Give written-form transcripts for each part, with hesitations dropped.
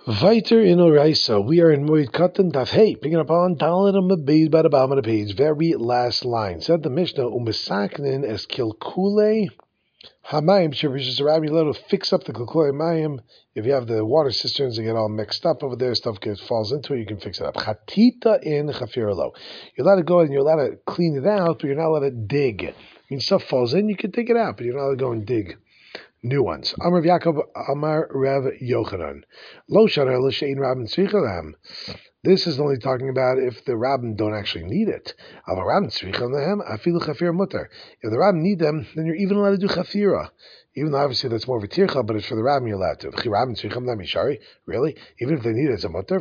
Weiter in Oraisa, we are in Moed Katan Daf Hey, picking up on Dalit on the bead by the bottom of the page, very last line. Said the Mishnah, Umisaknin es kilkule Hamayim Shabishas Rabbi, you let to fix up the kilkule Mayim. If you have the water cisterns that get all mixed up over there, stuff falls into it, you can fix it up. Chatita in Chafiralo. You're allowed to go and you're allowed to clean it out, but you're not allowed to dig. I mean, stuff falls in, you can dig it out, but you're not allowed to go and dig new ones. Amar Yaakov, Amar Rav Yochanan. Lo Shana L'Shein Rabin Tzrichalam. This is only talking about if the rabbin don't actually need it. If the rabbin need them, then you're even allowed to do chafira. Even though obviously that's more of a tircha, but it's for the rabbin you're allowed to. Really? Even if they need it as a mutter,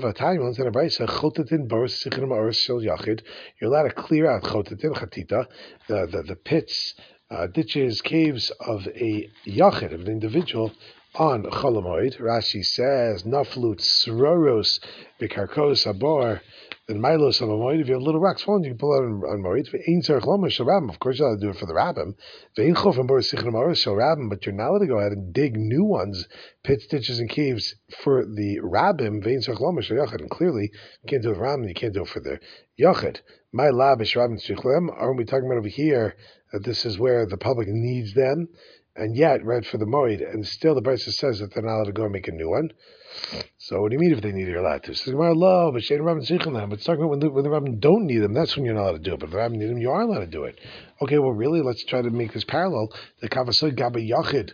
you're allowed to clear out chotatin, chatita, the pits, ditches, caves of a yachid, of an individual, on Cholamoid. Rashi says, Naflut Sroros Bikarkos Abor, then Milos of a Moid. If you have little rocks falling, you can pull out on Moid. Of course, you're allowed to do it for the Rabbim. But you're not allowed to go ahead and dig new ones, pits, ditches, and caves for the Rabbim. And clearly, you can't do it for Rabbim, you can't do it for the Yachid. My labish Rabbim Tzichlem. Aren't we talking about over here that this is where the public needs them? And yet, read for the Moed, and still the Brisa says that they're not allowed to go and make a new one. So what do you mean if they need it, you're allowed to? So but it's talking about when the rabbin don't need them, that's when you're not allowed to do it. But if the rabbin need them, you are allowed to do it. Okay, well really, let's try to make this parallel. The Kavasoy Gaba Yachid.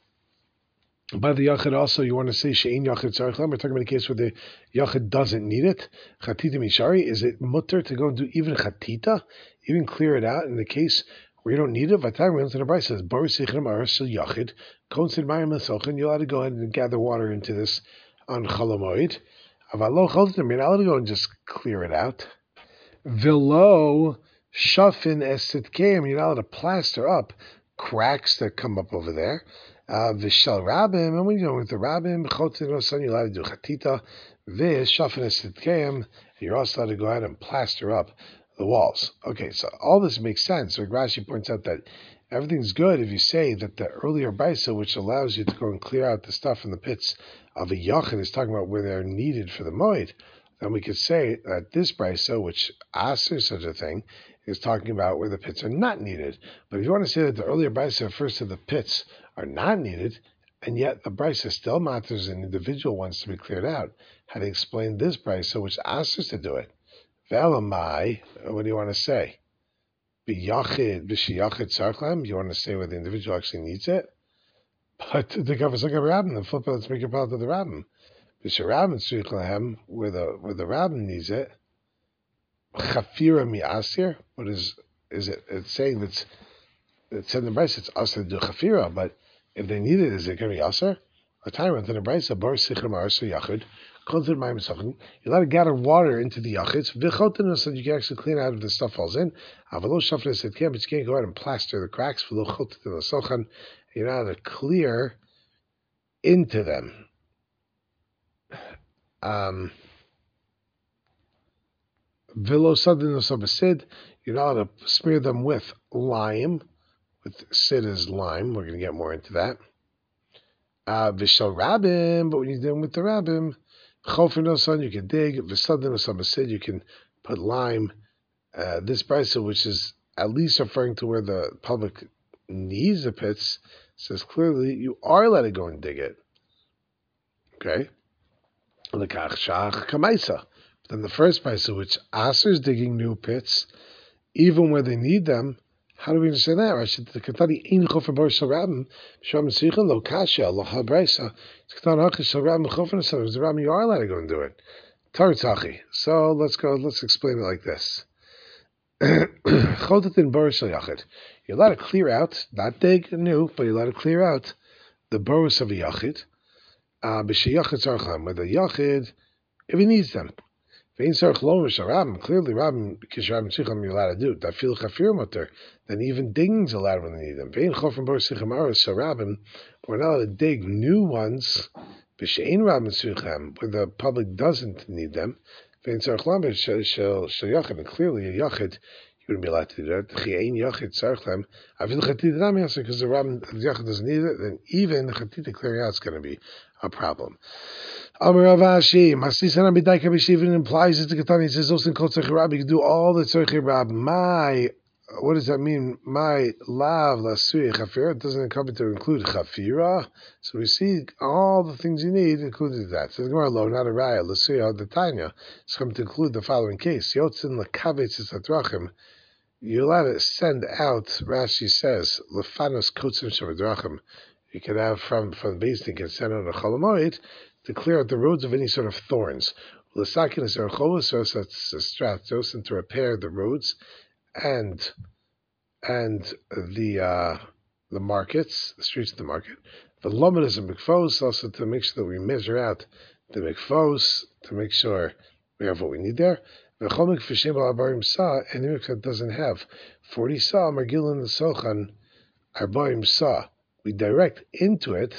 By the Yachid also, you want to say Shein Yachid Tzarechlam. We're talking about a case where the Yachid doesn't need it. Chatita Mishari, is it mutter to go and do even Chatita? Even clear it out in the case where you don't need it? Vatar runs in the Brisa says, Bar Sichrim Arash Yachid, Konsid Mayim Lesochin, you're allowed to go ahead and gather water into this on Cholamoid. Avalo Chodim, you're not allowed to go and just clear it out. Velo Shafin Esitkeim, you're not allowed to plaster up cracks that come up over there. Vishal Rabim, and when you're with the Rabim, Chotin Son, you're allowed to do Chatita. Vish Shafin Esitkeim, you're also allowed to go ahead and plaster up the walls. Okay, so all this makes sense. So Rashi points out that everything's good if you say that the earlier Brisa, which allows you to go and clear out the stuff in the pits of a Yachid, is talking about where they're needed for the Moed. Then we could say that this Brisa, which asks such a thing, is talking about where the pits are not needed. But if you want to say that the earlier Brisa refers to the pits are not needed, and yet the Brisa still matters in individual ones to be cleared out, how to explain this Brisa, which asks us to do it? Velamai, what do you want to say? B'yachid, b'shiyachid tzarchlem, you want to say where the individual actually needs it? But the Kavasuk Rabbin, the flip, let's make it part of the Rabbin. B'shirabbin tzarchlem, where the Rabbin needs it. Chafira mi'asir, what is it? It's saying that it's in the Brisa, it's asir to do chafira, but if they need it, is it going to be asir? A time in the Brisa, bar sichrim arsa yachid. You're allowed to gather water into the yachids. So you can actually clean out if the stuff falls in. But you can't go out and plaster the cracks. You're not allowed to clear into them. You're not allowed to smear them with lime. With sid is lime. We're going to get more into that. Vishal Rabbim, but when you're dealing with the Rabbim, Chofer no son, you can dig. V'sadin no son, you can put lime. This brisa, which is at least referring to where the public needs the pits, says clearly you are allowed to go and dig it. Okay. L'kach shach kamaisa. Then the first brisa, which asers digging new pits, even where they need them. How do we understand that? Rashi the Katani ein chofer bar shel Rabbim sham sichel lo kasha lo habrisa. It's Katani hachish shel Rabbim chofer so the Rabbim you are allowed to go and do it. Taritzachi. So let's explain it like this. Chodatin bar shel yachid. You're allowed to clear out, not dig new, but you're allowed to clear out the boros of a yachid. B'sheyachid tzarcham, with a yachid if he needs them. Clearly, Rabbin, because Rabbin Tzichem, you're allowed to do it. Then even digging's allowed when they need them. So Rabbin, we're not allowed to dig new ones, where the public doesn't need them. And clearly, a yachid, you wouldn't be allowed to do that. Because the Rabbin, the yachid doesn't need it, then even the chatita clearing out is going to be a problem. Amar Rav Ashi, Masisana B'Daika B'Shivin implies it's a Ketani. It says also in Kol Tzarchi Rab, you can do all the Tzarchi Rab. What does that mean? My lav lasui chafira. It doesn't come to include chafira. So we see all the things you need included that. So the Gemara lo not a raya lasui the Tanya. It's come to include the following case: Yotzin lekavetz esadrachim. You're allowed to send out. Rashi says lefanos kotzim shavadrachim. You can have from the base. You can send out a cholamoid to clear out the roads of any sort of thorns. L'sakin is a cholos, that's a stratos, and to repair the roads and the markets, the streets of the market. The lomid is a mikvos, also to make sure that we measure out the mikvos, to make sure we have what we need there. The chomik fishim al-arbaim sa, and the mikvah doesn't have 40 sa, margilin the sochan, arbaim sa. We direct into it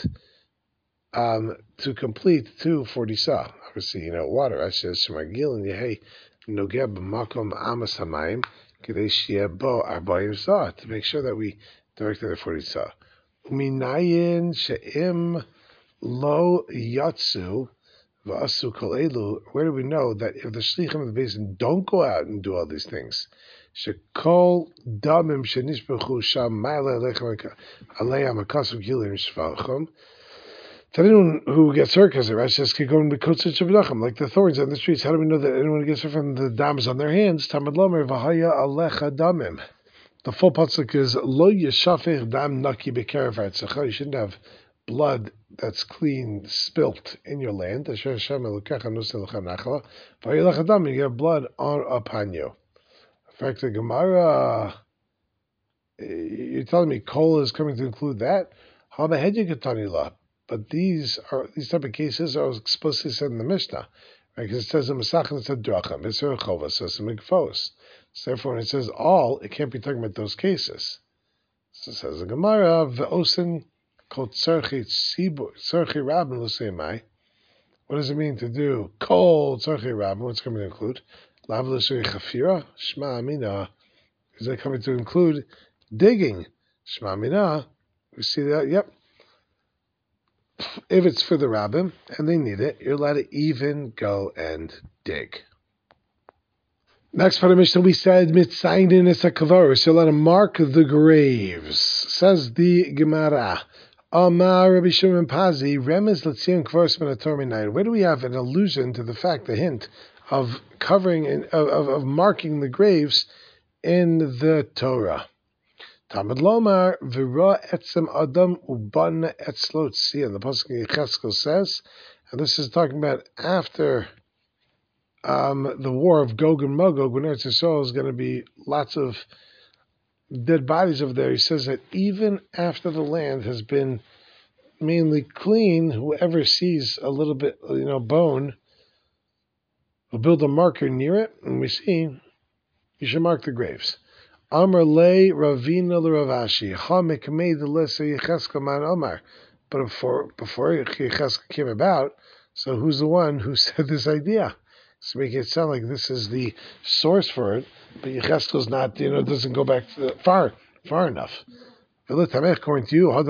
to complete 240 sa. Obviously, water. I says margilin yehei nogeb makom amas hamayim. To make sure that we direct the 40 sa. Uminayin she'im lo yatsu v'asu kol elu. Where do we know that if the shlichim of the basin don't go out and do all these things, shekol damim shenishbechu sham ma'ale alechem aleyam akasum gilim shvachom. To anyone who gets hurt because of it, says could go and be like the thorns on the streets. How do we know that anyone gets hurt from the dams on their hands? Tamad lomer v'haya alecha damim. The full pasuk is lo yeshafech dam naki b'kerev artzecha. You shouldn't have blood that's clean spilt in your land. Asher Hashem elokecha nosei lecha nachala. V'haya alecha damim. You have blood upon you. In fact, the Gemara, you're telling me kol is coming to include that? How the head you get la? But these type of cases are explicitly said in the Mishnah, right? Because it says in Masachin it said dracham, it's a chova, so it's a mikvos. So therefore, when it says all, it can't be talking about those cases. So it says the Gemara ve'osin called tzarchi rabin l'seimai. What does it mean to do kol tzarchi rabin? What's coming to include? Lav l'sui chafira shma amina. Is that coming to include digging? Shma amina. We see that. Yep. If it's for the rabbim and they need it, you're allowed to even go and dig. Next part of Mishnah, we said mitzayin es hakavaros. You're allowed to mark the graves. Says the Gemara. Amar Rabbi Shimon Pazi remez l'tzion kvaros minator minayin. Where do we have an allusion to the fact, the hint of covering and of marking the graves in the Torah? Tamad Lomar v'ra etzem adam uban etzlo tzia. The pasuk in Yechezkel says, and this is talking about after the war of Gog and Magog, when Eretz Yisrael is going to be lots of dead bodies over there. He says that even after the land has been mainly clean, whoever sees a little bit, bone, will build a marker near it, and we see you should mark the graves. Amar le Ravina le Ravashi ha mekmei de lese Yechezkel man Omar. But before Yechezkel came about, so who's the one who said this idea? So make it sound like this is the source for it, but Yechezkel's not, doesn't go back far enough. According to you, right?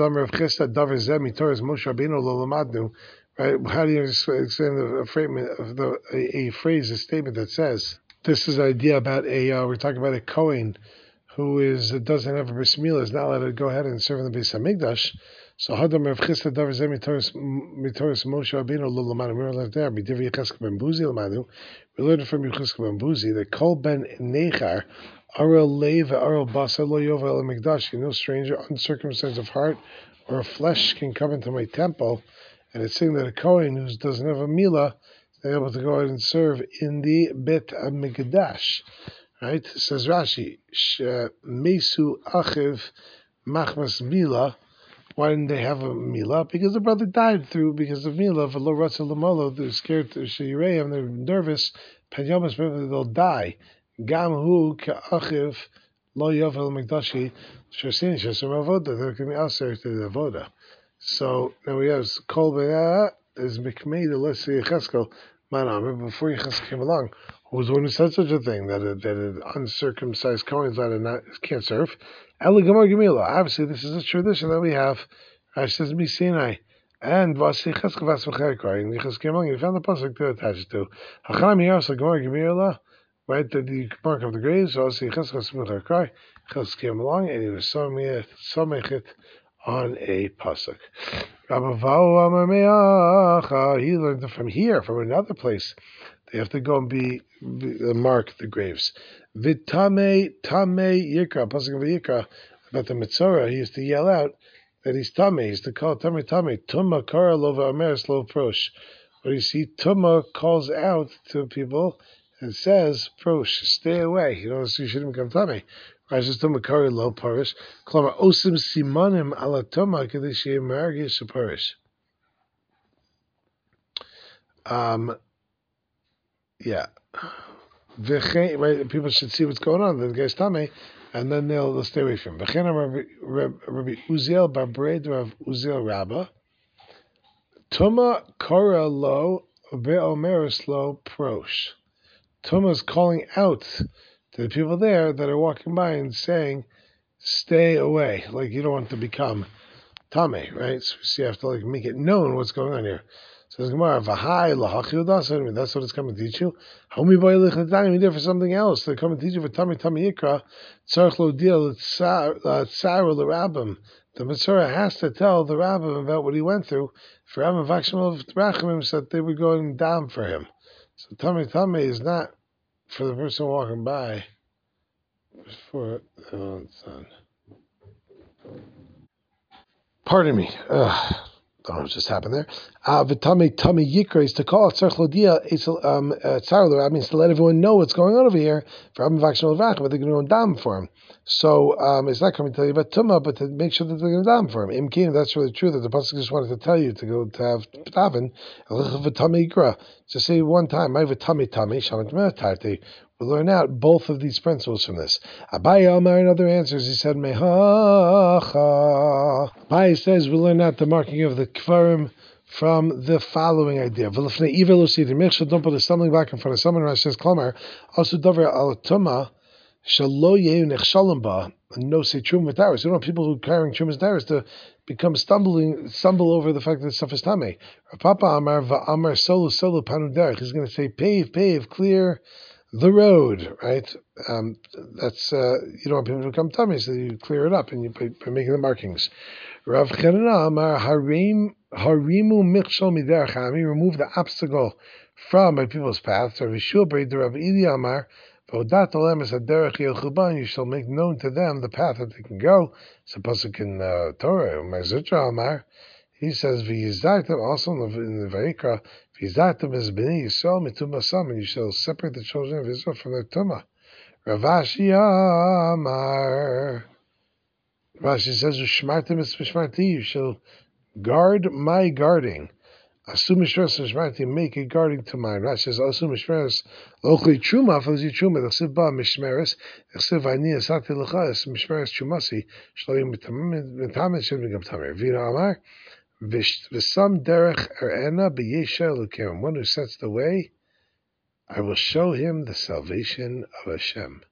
How do you explain a phrase, a statement that says this is an idea about we're talking about a Kohen who doesn't have a bris milah, is not allowed to go ahead and serve in the Beis Hamikdash. So Hadam Rav Chisda Davar Zeh Mitoris Moshe Rabbeinu Lo Lamanu. We learned there. B'Divrei Yechezkel ben Buzi Lamanu. We learned from Yechezkel ben Buzi that Kol ben Nechar Arel Leiv Arel Basa Lo Yovel El Mikdash. No stranger, uncircumcised of heart or of flesh can come into my temple. And it's saying that a Kohen who doesn't have a milah is able to go ahead and serve in the Bet Hamikdash. Right? Says Rashi, Mesu Achiv Machmas Milah. Why didn't they have a milah? Because the brother died because of milah. V'lo ratza l'molo. They're scared to sheyireim. They're nervous. Penyomas, they'll die. Gam hu ka'achiv lo yovel mikdashi shosini shesem avoda. They're going to be aser to the avoda. So now we have kol be'ah is mikmei the lesi Yechezkel man. Before Yechezkel came along, who was the one who said such a thing that an uncircumcised Kohen can't serve? Obviously, this is a tradition that we have. Rashi says, "Mi Sinai And Vasichas Kavas V'Cherkar, and Yechezkel, you found the pasuk to attach it to. Hachanam Yas Gemara Gemirla, right? The mark of the graves. Vasichas Kavas V'Cherkar. Yechezkel came along, and he was samechet on a pasuk. Rabavau Amar Me'acha, he learned it from here, from another place. They have to go and mark the graves. Vitame Tame Yikra, pasuk of Yikra, about the Mitzorah, he used to yell out that he's Tame. He used to call Tame Tame. Tuma Kara Lova Ameres Lo Prosh. But you see, Tuma calls out to people and says, Prosh, stay away. You shouldn't become Tame. Rashi Tuma Kara Lo Parish. Klama Osim Simonim Ala Tuma Kadeshi Margish Parish. Yeah. Right, people should see what's going on. The guy's Tame, and then they'll stay away from him. Rabbi Uziel bar Breid Rav Uziel Rabba. Tuma Kara Lo Ve'omeres Lo Prosh. Tuma is calling out to the people there that are walking by and saying, stay away, like you don't want to become Tame, right? So you have to make it known what's going on here. Says Gemara, "V'hai lahachil das." That's what it's coming to teach you. Homi boy lichatani, there for something else. They come and teach you for Tami Yikra. Tzarich lo deal tsar l'rabim. The Mitzorah has to tell the rabbim about what he went through. For Rabbim Vakshim of Rachamim said they were going down for him. So Tami is not for the person walking by. It's for the own son. Pardon me. Don't know what just happened there. V'tame yikra is to call it tzarich lodia tzar. That means to let everyone know what's going on over here. For Rabbi Vakshim Levrach, but they're going to go down for him. So it's not coming to tell you about tuma, but to make sure that they're going to down for him. Imkin, that's really true. That the pasuk just wanted to tell you to go to have daven. V'tame yikra. Just say one time. My v'tame shamat me'atarte. We learn out both of these principles from this. Abaye Amar in other answers, he said, Mehacha. Abaye says we learn out the marking of the kvarim from the following idea. Don't put a stumbling block in front of someone. Rashi says, Klamar, also davar al tuma, shalo yehu nechshalim ba, no say trum v'taris. You don't want people who are carrying trum v'taris to stumble over the fact that the stuff is tame. Papa Amar va'amar solu panu derech. He's going to say, pave, clear the road, right? That's you don't want people to become tummy, so you clear it up and you by making the markings. Rav Chanina Amar Harimu Michshol Miderachami, remove the obstacle from my people's paths. Rav Yeshua Breid Rav Ili Amar Vodat Olem Es Haderech Yochuban, you shall make known to them the path that they can go. It's a pasuk in Torah. Mazitra Amar, he says V'yizartem, also in the Vayikra, V'yizartem es b'nei Yisrael mitumasam, and you shall separate the children of Israel from their tumah. Ravashi Amar, Rashi says Ushmartem es mishmarti, you shall guard my guarding. Asu mishmeres mishmarti, make a guarding to mine. Rashi says Asu mishmeres locally truma, faz you truma, l'chsiv ba mishmeres, l'chsiv ani asati l'cha, es mishmeres trumasi, shloim mitamet shed migam tamer. V'ina Amar, V'sam derech erena b'yesha elokim. One who sets the way, I will show him the salvation of Hashem.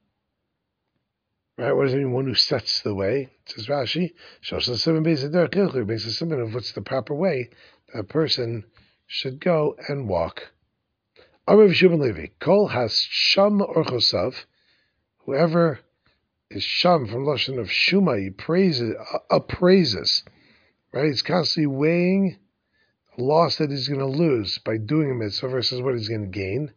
Right? What does it mean? One who sets the way. It says Rashi, shows the simon base of derech ilchur, makes a simon of what's the proper way that a person should go and walk. Arav Shimon Levi, Kol has sham orchosav. Whoever is sham from lashon of shuma, he appraises. Right? He's constantly weighing the loss that he's going to lose by doing a mitzvah versus what he's going to gain.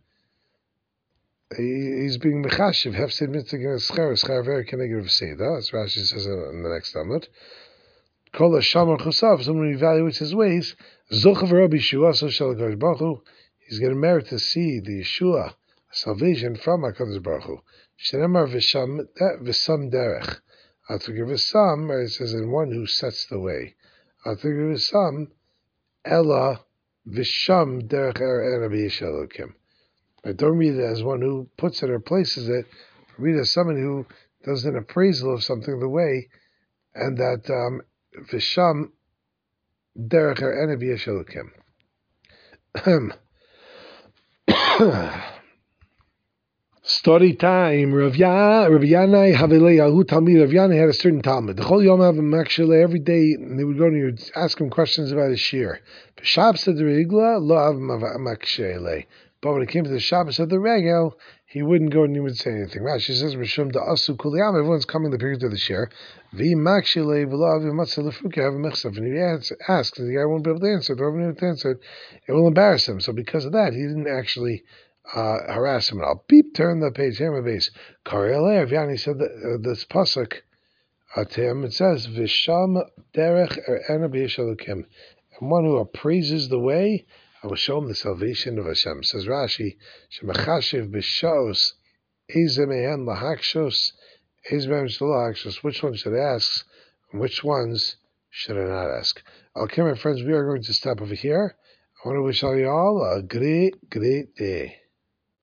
He's being mechashiv, hefsid mitzvah schar very negative seda, as Rashi says in the next Amud. Kol hashamar chusav, someone who evaluates his ways, zochav Rabbi Yeshua, so shall HaKadosh Baruch Hu, he's going to merit to see the Yeshua, salvation from HaKadosh Baruch Hu. Shenemar v'sam derech. Atugir v'sam, it says, in one who sets the way. Atugir v'sam, Ella v'sham derech erena b'yesha elokim. I don't read it as one who puts it or places it. Read it as someone who does an appraisal of something the way, and that v'sham derech erena b'yesha elokim. Story time. Rav Yanai Havilei Yahu Talmid. Rav Yanai had a certain Talmud. The whole Yom have a makshele every day. And they would go and he would ask him questions about his shir. Shabbos of the Regla lo av makshele. But when it came to the Shabbos of the Regel, he wouldn't go and he would say anything. Rashi says Mishum da asu kuliyam. Everyone's coming the period of the shir. Vi makshele v'lo av matzah lefuke have a mechsav. And he asks, and the guy won't be able to answer. The Rabbi won't answer. It will embarrass him. So because of that, he didn't actually harass him at all. Beep, turn the page, hammer base. Karele, Yaani said this pasuk to him, it says, Visham derech er'ena b'yishalukim. And one who appraises the way, I will show him the salvation of Hashem. Says Rashi, Shemachashiv b'shos, ezemehen lahakshos, ezemehen shalahakshos. Which one should I ask, and which ones should I not ask? Okay, my friends, we are going to stop over here. I want to wish all you all a great, great day.